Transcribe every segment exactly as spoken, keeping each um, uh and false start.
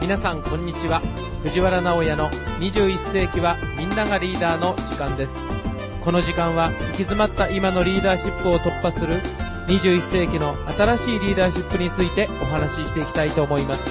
皆さんこんにちは。藤原直也のにじゅういっ世紀はみんながリーダーの時間です。この時間は行き詰まった今のリーダーシップを突破するにじゅういっ世紀の新しいリーダーシップについてお話ししていきたいと思います。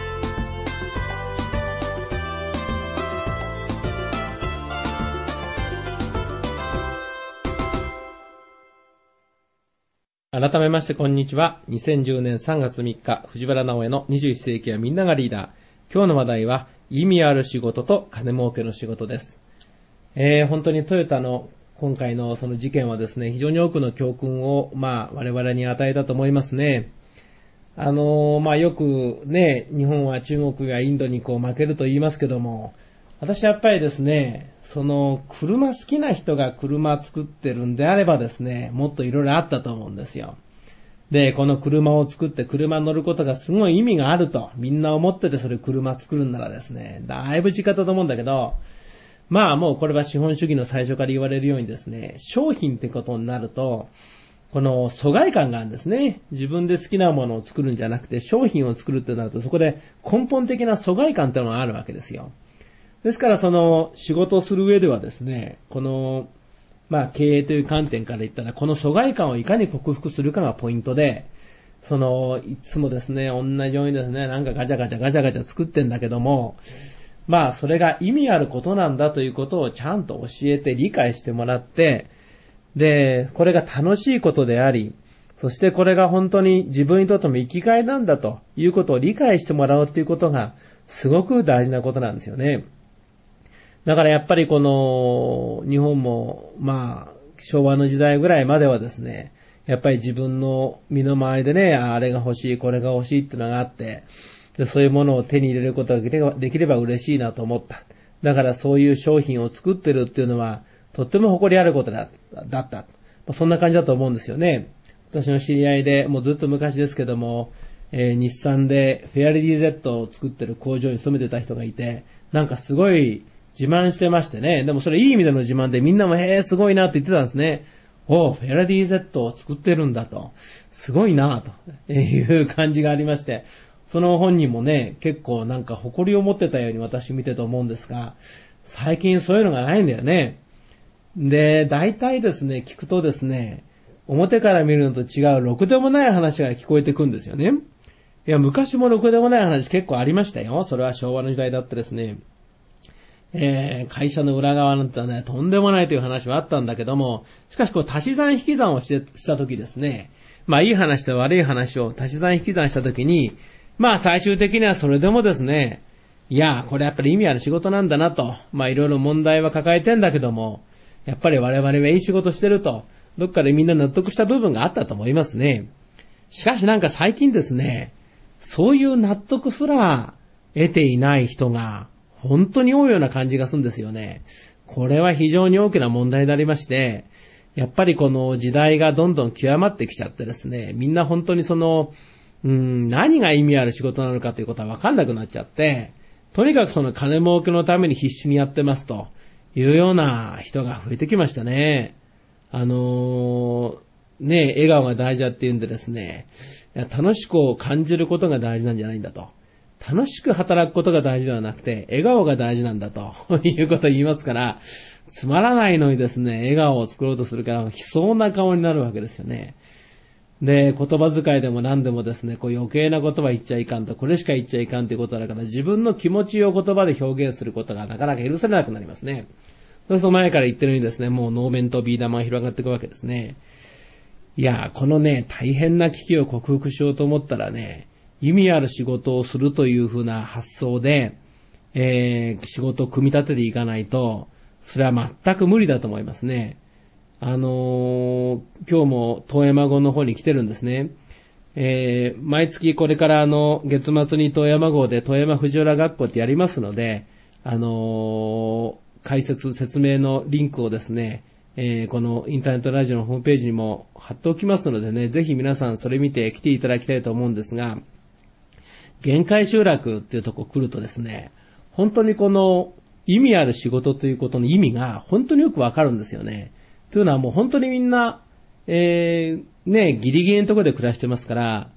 改めましてこんにちは。にせんじゅうねんさんがつみっか、藤原直江のにじゅういっ世紀はみんながリーダー。今日の話題は意味ある仕事と金儲けの仕事です。えー、本当にトヨタの今回のその事件はですね、非常に多くの教訓をまあ我々に与えたと思いますね。あのー、まあよくね、日本は中国やインドにこう負けると言いますけども、私はやっぱりですね、その車好きな人が車作ってるんであればですね、もっといろいろあったと思うんですよ。で、この車を作って車乗ることがすごい意味があるとみんな思ってて、それ車作るんならですね、だいぶ違ったと思うんだけど、まあもうこれは資本主義の最初から言われるようにですね、商品ってことになると、この疎外感があるんですね。自分で好きなものを作るんじゃなくて商品を作るってなると、そこで根本的な疎外感っていうのがあるわけですよ。ですからその仕事をする上ではですね、このまあ経営という観点から言ったら、この疎外感をいかに克服するかがポイントで、そのいつもですね、同じようにですね、なんかガチャガチャガチャガチャ作ってんだけども、まあそれが意味あることなんだということをちゃんと教えて理解してもらって、で、これが楽しいことであり、そしてこれが本当に自分にとっても生きがいなんだということを理解してもらうということがすごく大事なことなんですよね。だからやっぱりこの日本もまあ昭和の時代ぐらいまではですね、やっぱり自分の身の回りでね、あれが欲しい、これが欲しいっていうのがあって、でそういうものを手に入れることができれば、できれば嬉しいなと思った。だからそういう商品を作ってるっていうのはとっても誇りあることだだった。そんな感じだと思うんですよね。私の知り合いでもうずっと昔ですけども、えー、日産でフェアレディ Z を作ってる工場に勤めてた人がいて、なんかすごい自慢してましてね。でもそれいい意味での自慢で、みんなもへーすごいなって言ってたんですね。おー、フェアレディ Z を作ってるんだと。すごいなという感じがありまして、その本人もね、結構なんか誇りを持ってたように私見てと思うんですが、最近そういうのがないんだよね。で、大体ですね、聞くとですね、表から見るのと違うろくでもない話が聞こえてくるんですよね。いや、昔もろくでもない話結構ありましたよ。それは昭和の時代だってですね。えー、会社の裏側なんてね、とんでもないという話はあったんだけども、しかしこう足し算引き算をしてしたときですね、まあいい話と悪い話を足し算引き算したときに、まあ最終的にはそれでもですね、いや、これやっぱり意味ある仕事なんだなと、まあいろいろ問題は抱えてんだけども、やっぱり我々はいい仕事してると、どっかでみんな納得した部分があったと思いますね。しかしなんか最近ですね、そういう納得すら得ていない人が本当に多いような感じがするんですよね。これは非常に大きな問題でありまして、やっぱりこの時代がどんどん極まってきちゃってですね、みんな本当にその、うーん、何が意味ある仕事なのかということは分かんなくなっちゃって、とにかくその金儲けのために必死にやってますというような人が増えてきましたね。あのー、ね、笑顔が大事だって言うんでですね、いや楽しくを感じることが大事なんじゃないんだと。楽しく働くことが大事ではなくて、笑顔が大事なんだということを言いますから、つまらないのにですね、笑顔を作ろうとするから、悲壮な顔になるわけですよね。で、言葉遣いでも何でもですね、こう余計な言葉言っちゃいかんと、これしか言っちゃいかんということだから、自分の気持ちを言葉で表現することがなかなか許せなくなりますね。そうすると前から言ってるようにですね、もう能面とビー玉が広がっていくわけですね。いや、このね、大変な危機を克服しようと思ったらね、意味ある仕事をするというふうな発想で、えー、仕事を組み立てていかないと、それは全く無理だと思いますね。あのー、今日も遠山号の方に来てるんですね。えー、毎月これからあの、月末に遠山号で遠山藤原学校ってやりますので、あのー、解説、説明のリンクをですね、えー、このインターネットラジオのホームページにも貼っておきますのでね、ぜひ皆さんそれ見て来ていただきたいと思うんですが、限界集落っていうとこ来るとですね、本当にこの意味ある仕事ということの意味が本当によくわかるんですよね。というのはもう本当にみんな、えー、ね、ギリギリのところで暮らしてますから、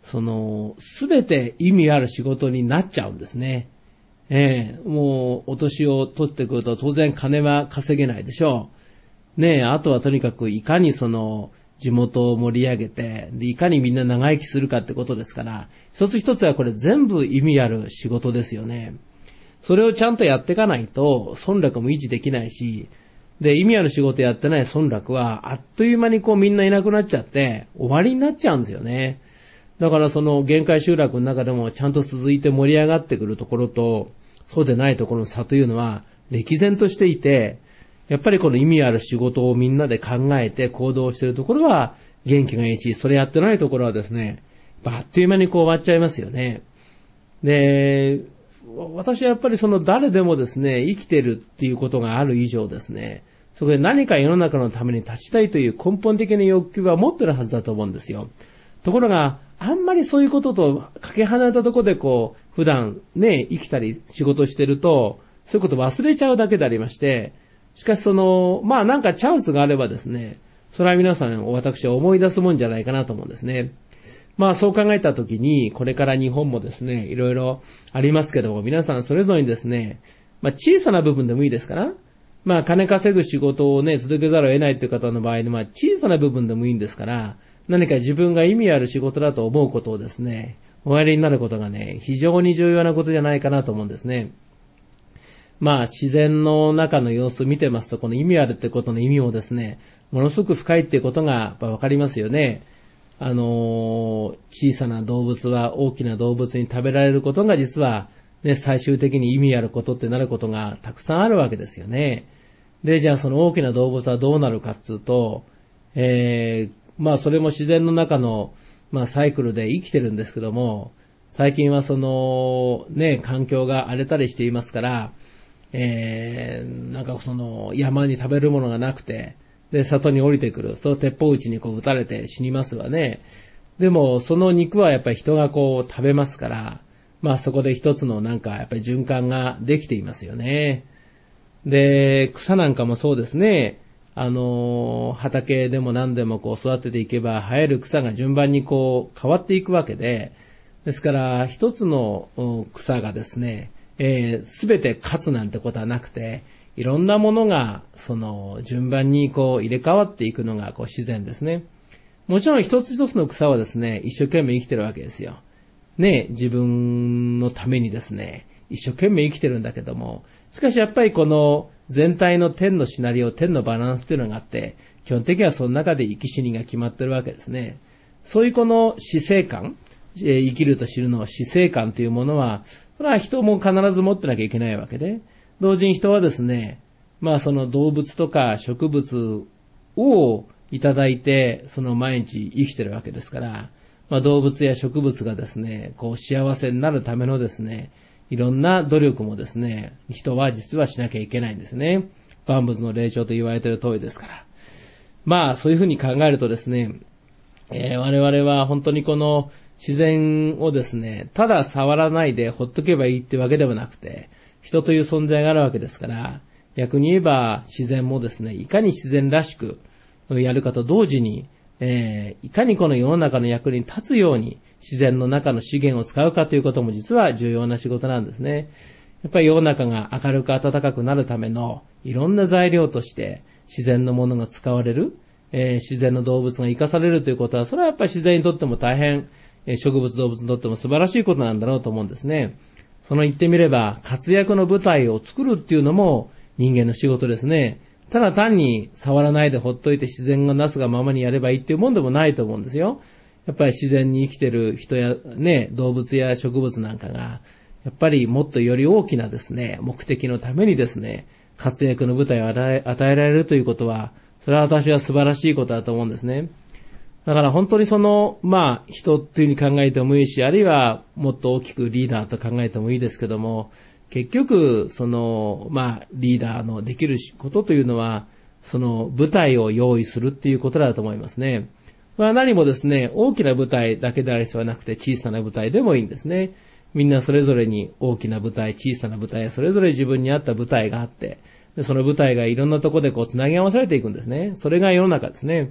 その、すべて意味ある仕事になっちゃうんですね。ええ、もう、お年を取ってくると当然金は稼げないでしょう。ねえ、あとはとにかくいかにその、地元を盛り上げて、で、いかにみんな長生きするかってことですから、一つ一つはこれ全部意味ある仕事ですよね。それをちゃんとやっていかないと、村落も維持できないし、で、意味ある仕事やってない村落は、あっという間にこうみんないなくなっちゃって、終わりになっちゃうんですよね。だからその限界集落の中でもちゃんと続いて盛り上がってくるところと、そうでないところの差というのは、歴然としていて、やっぱりこの意味ある仕事をみんなで考えて行動しているところは元気がいいし、それやってないところはですね、あっという間にこう終わっちゃいますよね。で、私はやっぱりその誰でもですね、生きてるっていうことがある以上ですね、そこで何か世の中のために立ちたいという根本的な欲求は持ってるはずだと思うんですよ。ところが、あんまりそういうこととかけ離れたところでこう、普段ね、生きたり仕事してると、そういうこと忘れちゃうだけでありまして、しかしその、まあなんかチャンスがあればですね、それは皆さん私は思い出すもんじゃないかなと思うんですね。まあそう考えたときに、これから日本もですね、いろいろありますけども、皆さんそれぞれにですね、まあ小さな部分でもいいですから、まあ金稼ぐ仕事をね、続けざるを得ないという方の場合に、まあ小さな部分でもいいんですから、何か自分が意味ある仕事だと思うことをですね、おやりになることがね、非常に重要なことじゃないかなと思うんですね。まあ自然の中の様子を見てますと、この意味あるってことの意味もですね、ものすごく深いってことがわかりますよね。あの、小さな動物は大きな動物に食べられることが実は、ね、最終的に意味あることってなることがたくさんあるわけですよね。で、じゃあその大きな動物はどうなるかっていうと、えー、まあそれも自然の中の、まあサイクルで生きてるんですけども、最近はその、ね、環境が荒れたりしていますから、えー、なんかその山に食べるものがなくて、で、里に降りてくる。その鉄砲撃ちにこう撃たれて死にますわね。でも、その肉はやっぱり人がこう食べますから、まあそこで一つのなんかやっぱり循環ができていますよね。で、草なんかもそうですね。あの、畑でも何でもこう育てていけば生える草が順番にこう変わっていくわけで、ですから一つの草がですね、えー、全て勝つなんてことはなくて、いろんなものが、その、順番にこう入れ替わっていくのがこう自然ですね。もちろん一つ一つの草はですね、一生懸命生きてるわけですよ。ね、自分のためにですね、一生懸命生きてるんだけども、しかしやっぱりこの全体の天のシナリオ、天のバランスっていうのがあって、基本的にはその中で生き死にが決まってるわけですね。そういうこの死生観、生きると知るの死生観というものは、それは人も必ず持ってなきゃいけないわけで、同時に人はですね、まあその動物とか植物をいただいて、その毎日生きてるわけですから、まあ動物や植物がですね、こう幸せになるためのですね、いろんな努力もですね、人は実はしなきゃいけないんですね。万物の霊長と言われている通りですから。まあそういうふうに考えるとですね、えー、我々は本当にこの自然をですね、ただ触らないでほっとけばいいってわけではなくて、人という存在があるわけですから、逆に言えば自然もですね、いかに自然らしくやるかと同時に、えー、いかにこの世の中の役に立つように自然の中の資源を使うかということも実は重要な仕事なんですね。やっぱり世の中が明るく暖かくなるためのいろんな材料として自然のものが使われる、えー、自然の動物が生かされるということは、それはやっぱり自然にとっても大変、えー、植物動物にとっても素晴らしいことなんだろうと思うんですね。その言ってみれば活躍の舞台を作るっていうのも人間の仕事ですね。ただ単に触らないでほっといて自然がなすがままにやればいいっていうもんでもないと思うんですよ。やっぱり自然に生きてる人やね、動物や植物なんかが、やっぱりもっとより大きなですね、目的のためにですね、活躍の舞台を与え、与えられるということは、それは私は素晴らしいことだと思うんですね。だから本当にその、まあ、人っていう風に考えてもいいし、あるいはもっと大きくリーダーと考えてもいいですけども、結局、その、まあ、リーダーのできることというのは、その舞台を用意するっていうことだと思いますね。まあ何もですね、大きな舞台だけである必要はなくて小さな舞台でもいいんですね。みんなそれぞれに大きな舞台、小さな舞台、それぞれ自分に合った舞台があって、でその舞台がいろんなところでこう繋ぎ合わされていくんですね。それが世の中ですね。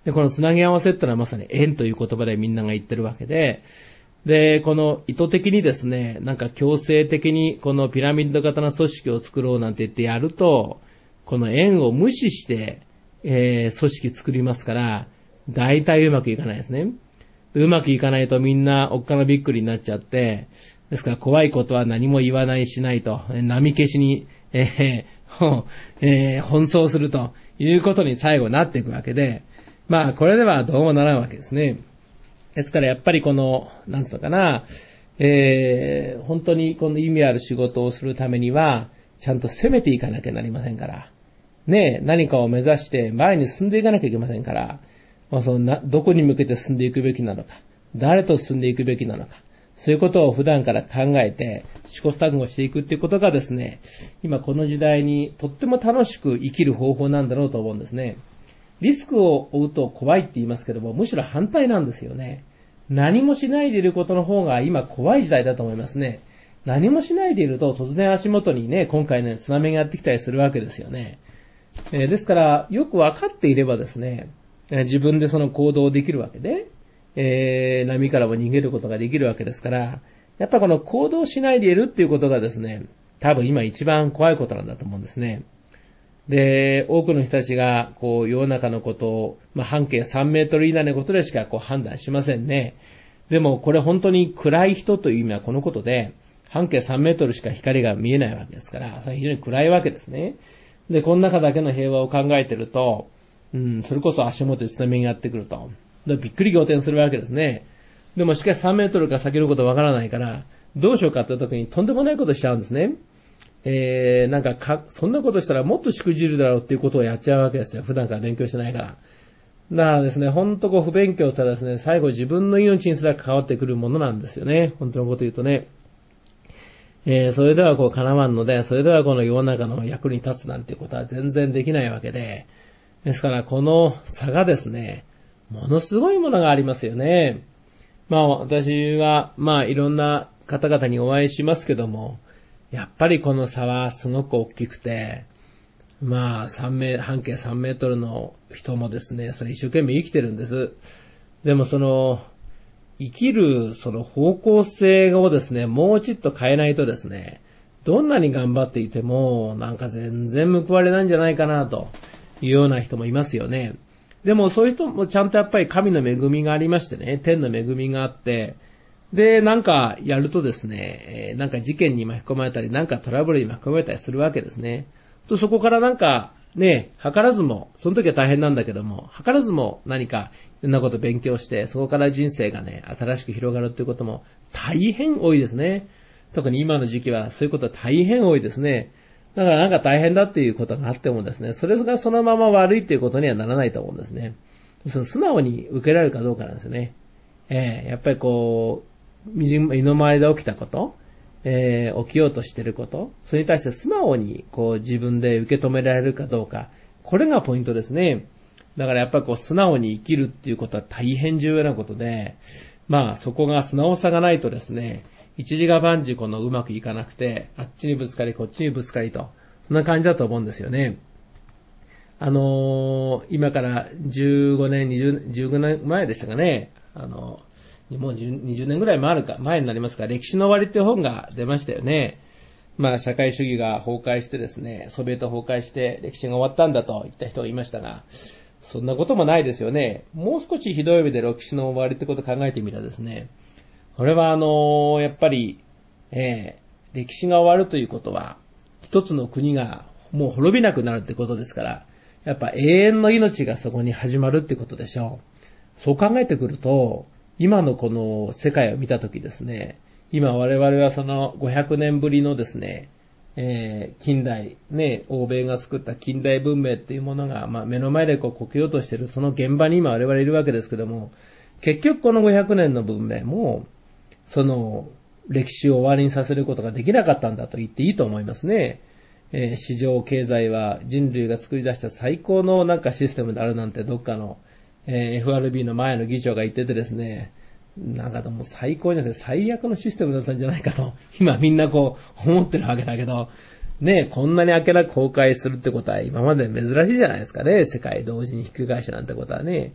で、このつなぎ合わせってのはまさに縁という言葉でみんなが言ってるわけで、で、この意図的にですね、なんか強制的にこのピラミッド型の組織を作ろうなんて言ってやると、この縁を無視して、えー、組織作りますから、大体うまくいかないですね。うまくいかないとみんなおっかなびっくりになっちゃって、ですから怖いことは何も言わないしないと、波消しに、えーえー、奔走するということに最後なっていくわけで、まあこれではどうもならんわけですね。ですからやっぱりこの、なんつうのかな、えー、本当にこの意味ある仕事をするためには、ちゃんと攻めていかなきゃなりませんから。ねえ、何かを目指して前に進んでいかなきゃいけませんから、まあ、そのなどこに向けて進んでいくべきなのか、誰と進んでいくべきなのか、そういうことを普段から考えて試行錯誤していくっていうことがですね、今この時代にとっても楽しく生きる方法なんだろうと思うんですね。リスクを負うと怖いって言いますけども、むしろ反対なんですよね。何もしないでいることの方が今怖い時代だと思いますね。何もしないでいると突然足元にね、今回ね、津波がやってきたりするわけですよね。えー、ですから、よく分かっていればですね、えー、自分でその行動できるわけで、えー、波からも逃げることができるわけですから、やっぱこの行動しないでいるっていうことがですね、多分今一番怖いことなんだと思うんですね。で、多くの人たちが、こう、世の中のことを、まあ、半径さんメートル以内のことでしか、こう、判断しませんね。でも、これ本当に暗い人という意味はこのことで、半径さんメートルしか光が見えないわけですから、それは非常に暗いわけですね。で、この中だけの平和を考えてると、うん、それこそ足元に津波がやってくると。で、びっくり仰天するわけですね。でも、しかしさんメートルか先のことわからないから、どうしようかって時にとんでもないことしちゃうんですね。えー、なんかか、そんなことしたらもっとしくじるだろうっていうことをやっちゃうわけですよ。普段から勉強してないから。だからですね、ほんとこう不勉強ってですね、最後自分の命にすら関わってくるものなんですよね。本当のこと言うとね。えー、それではこう叶わんので、それではこの世の中の役に立つなんていうことは全然できないわけで。ですからこの差がですね、ものすごいものがありますよね。まあ私は、まあいろんな方々にお会いしますけども、やっぱりこの差はすごく大きくて、まあ三メ半径さんメートルの人もですね、それ一生懸命生きてるんです。でもその生きるその方向性をですね、もうちょっと変えないとですね、どんなに頑張っていてもなんか全然報われないんじゃないかなというような人もいますよね。でもそういう人もちゃんとやっぱり神の恵みがありましてね、天の恵みがあって、で、なんかやるとですね、えー、なんか事件に巻き込まれたり、なんかトラブルに巻き込まれたりするわけですね。とそこからなんかね、図らずも、その時は大変なんだけども、図らずも何かいろんなこと勉強して、そこから人生がね、新しく広がるということも大変多いですね。特に今の時期はそういうことは大変多いですね。だからなんか大変だっていうことがあってもですね、それがそのまま悪いっていうことにはならないと思うんですね。その素直に受けられるかどうかなんですよね。えー、やっぱりこう、身の回りで起きたこと、えー、起きようとしていること、それに対して素直にこう自分で受け止められるかどうか、これがポイントですね。だからやっぱりこう素直に生きるっていうことは大変重要なことで、まあそこが素直さがないとですね、一時が万事このうまくいかなくて、あっちにぶつかりこっちにぶつかりと、そんな感じだと思うんですよね。あのー、今からじゅうごねん、にじゅう、じゅうごねんまえでしたかね、あのーもうにじゅうねんぐらい前か、前になりますか、歴史の終わりっていう本が出ましたよね。まあ、社会主義が崩壊してですね、ソビエト崩壊して歴史が終わったんだと言った人がいましたが、そんなこともないですよね。もう少しひどい意味で歴史の終わりってことを考えてみたらですね、これはあのー、やっぱり、えー、歴史が終わるということは、一つの国がもう滅びなくなるってことですから、やっぱ永遠の命がそこに始まるってことでしょう。そう考えてくると、今のこの世界を見たときですね、今我々はそのごひゃくねんぶりのですね、えー、近代、ね、欧米が作った近代文明っていうものが、まあ、目の前でこうこけようとしているその現場に今我々いるわけですけども、結局このごひゃくねんの文明も、その歴史を終わりにさせることができなかったんだと言っていいと思いますね。えー、市場経済は人類が作り出した最高のなんかシステムであるなんてどっかのえー、エフアールビー の前の議長が言っててですね、なんかでも最高にですね、最悪のシステムだったんじゃないかと、今みんなこう思ってるわけだけど、ね、こんなに明けなく公開するってことは今まで珍しいじゃないですかね、世界同時にひっくり返したなんてことはね。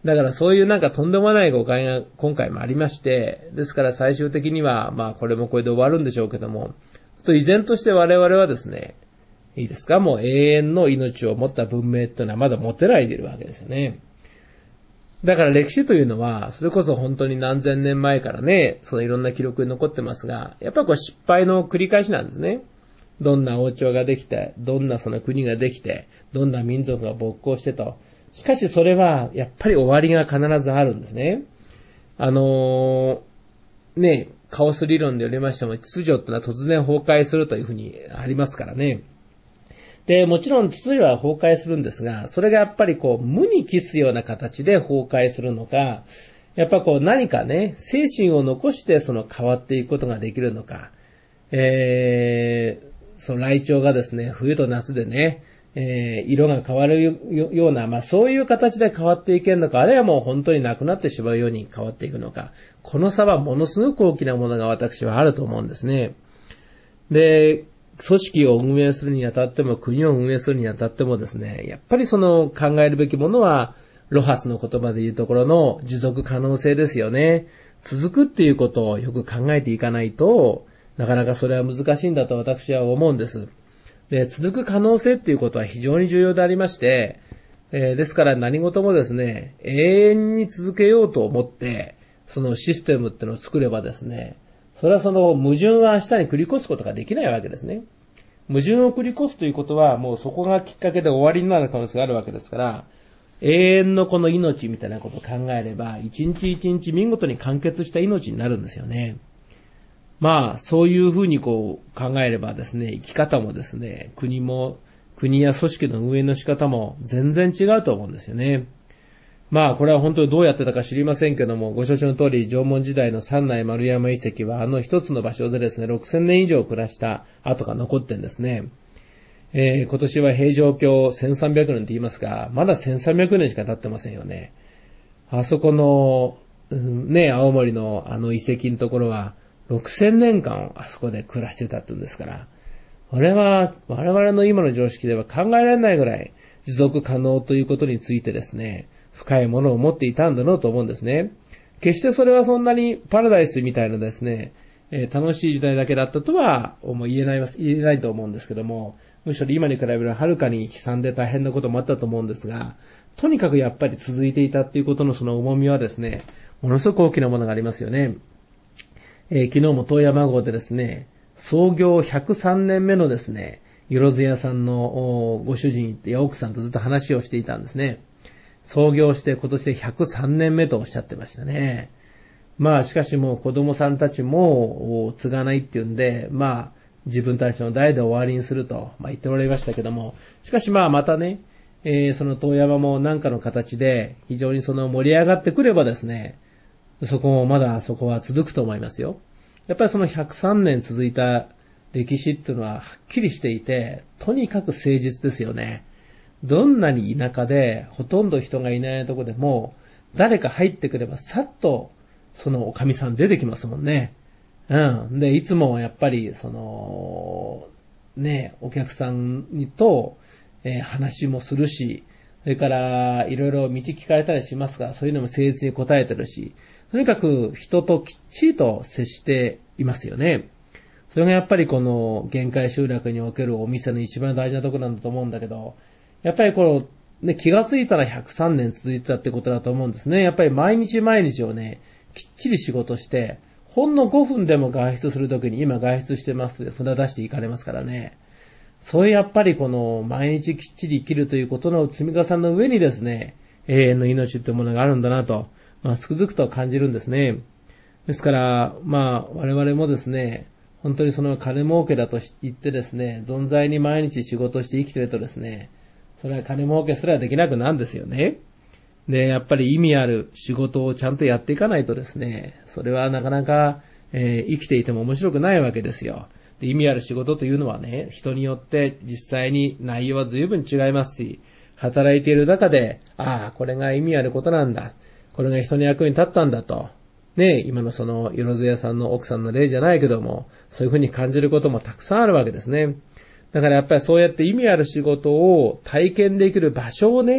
だからそういうなんかとんでもない誤解が今回もありまして、ですから最終的には、まあこれもこれで終わるんでしょうけども、と依然として我々はですね、いいですか、もう永遠の命を持った文明っていうのはまだ持てないでいるわけですよね。だから歴史というのは、それこそ本当に何千年前からね、そのいろんな記録に残ってますが、やっぱりこう失敗の繰り返しなんですね。どんな王朝ができて、どんなその国ができて、どんな民族が勃興してと。しかしそれは、やっぱり終わりが必ずあるんですね。あのー、ね、カオス理論でよりましても、秩序ってのは突然崩壊するというふうにありますからね。で、もちろん秩序は崩壊するんですが、それがやっぱりこう、無に帰すような形で崩壊するのか、やっぱこう何かね、精神を残してその変わっていくことができるのか、えー、その雷鳥がですね、冬と夏でね、えー、色が変わるような、まあそういう形で変わっていけるのか、あるいはもう本当になくなってしまうように変わっていくのか、この差はものすごく大きなものが私はあると思うんですね。で、組織を運営するにあたっても、国を運営するにあたってもですね、やっぱりその考えるべきものは、ロハスの言葉で言うところの持続可能性ですよね。続くっていうことをよく考えていかないと、なかなかそれは難しいんだと私は思うんです。で、続く可能性っていうことは非常に重要でありまして、えー、ですから何事もですね、永遠に続けようと思って、そのシステムっていうのを作ればですね、それはその矛盾は明日に繰り越すことができないわけですね。矛盾を繰り越すということはもうそこがきっかけで終わりになる可能性があるわけですから、永遠のこの命みたいなことを考えれば、一日一日見事に完結した命になるんですよね。まあ、そういうふうにこう考えればですね、生き方もですね、国も、国や組織の運営の仕方も全然違うと思うんですよね。まあ、これは本当にどうやってたか知りませんけども、ご承知の通り、縄文時代の三内丸山遺跡は、あの一つの場所でですね、ろくせんねん以上暮らした跡が残ってんですね。えー、今年は平城京せんさんびゃくねんって言いますが、まだせんさんびゃくねんしか経ってませんよね。あそこの、うん、ね、青森のあの遺跡のところは、ろくせんねんかんあそこで暮らしてたって言うんですから、これは我々の今の常識では考えられないぐらい持続可能ということについてですね、深いものを持っていたんだろうと思うんですね。決してそれはそんなにパラダイスみたいなですね、えー、楽しい時代だけだったとは言えない、言えないと思うんですけども、むしろ今に比べるはるかに悲惨で大変なこともあったと思うんですが、とにかくやっぱり続いていたっていうことのその重みはですね、ものすごく大きなものがありますよね。えー、昨日も遠山号でですね、創業ひゃくさんねんめのですね、よろず屋さんのご主人や奥さんとずっと話をしていたんですね。創業して今年でひゃくさんねんめとおっしゃってましたね。まあしかしもう子供さんたちも継がないっていうんで、まあ自分たちの代で終わりにすると、まあ、言っておられましたけども、しかしまあまたね、えー、その遠山も何かの形で非常にその盛り上がってくればですね、そこもまだそこは続くと思いますよ。やっぱりそのひゃくさんねん続いた歴史っていうのははっきりしていて、とにかく誠実ですよね。どんなに田舎でほとんど人がいないところでも誰か入ってくればさっとそのおかみさん出てきますもんね。うん。で、いつもやっぱりそのね、お客さんにと、えー、話もするし、それからいろいろ道聞かれたりしますが、そういうのも誠実に答えてるし、とにかく人ときっちりと接していますよね。それがやっぱりこの限界集落におけるお店の一番大事なところなんだと思うんだけど、やっぱりこの、ね、気がついたらひゃくさんねん続いてたってことだと思うんですね。やっぱり毎日毎日をね、きっちり仕事して、ほんのごふんでも外出するときに今外出してますって札出していかれますからね。そういうやっぱりこの毎日きっちり生きるということの積み重ねの上にですね、永遠の命というものがあるんだなと、まあつくづくと感じるんですね。ですから、まあ我々もですね、本当にその金儲けだと言ってですね、存在に毎日仕事して生きてるとですね、それは金儲けすらできなくなるんですよね。で、やっぱり意味ある仕事をちゃんとやっていかないとですね、それはなかなか、えー、生きていても面白くないわけですよ。で、意味ある仕事というのはね、人によって実際に内容は随分違いますし、働いている中で、ああ、これが意味あることなんだ。これが人の役に立ったんだと。ね、今のその、よろず屋さんの奥さんの例じゃないけども、そういうふうに感じることもたくさんあるわけですね。だからやっぱりそうやって意味ある仕事を体験できる場所をね、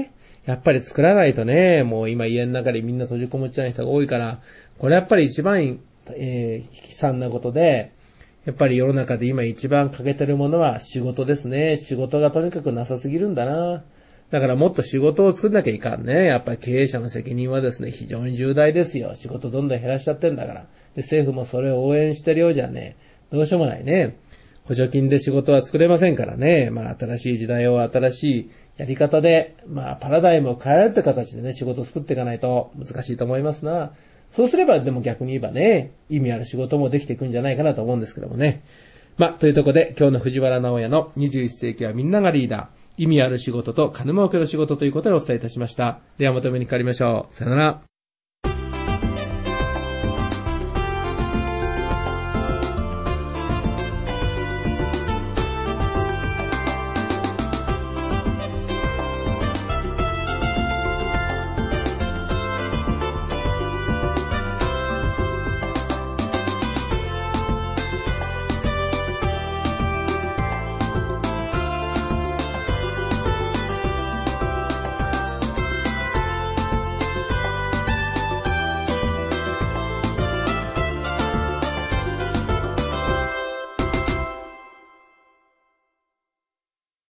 やっぱり作らないとね、もう今家の中でみんな閉じこもっちゃう人が多いから、これやっぱり一番、えー、悲惨なことで、やっぱり世の中で今一番欠けてるものは仕事ですね。仕事がとにかくなさすぎるんだな。だからもっと仕事を作んなきゃいかんね。やっぱり経営者の責任はですね、非常に重大ですよ。仕事どんどん減らしちゃってんだから。で、政府もそれを応援してるようじゃね、どうしようもないね。補助金で仕事は作れませんからね。まあ新しい時代を新しいやり方で、まあパラダイムを変えられた形でね、仕事を作っていかないと難しいと思いますな。そうすればでも逆に言えばね、意味ある仕事もできていくんじゃないかなと思うんですけどもね。まあ、というところで今日の藤原直也のにじゅういっ世紀はみんながリーダー、意味ある仕事と金儲けの仕事ということでお伝えいたしました。ではまとめにかかりましょう。さよなら。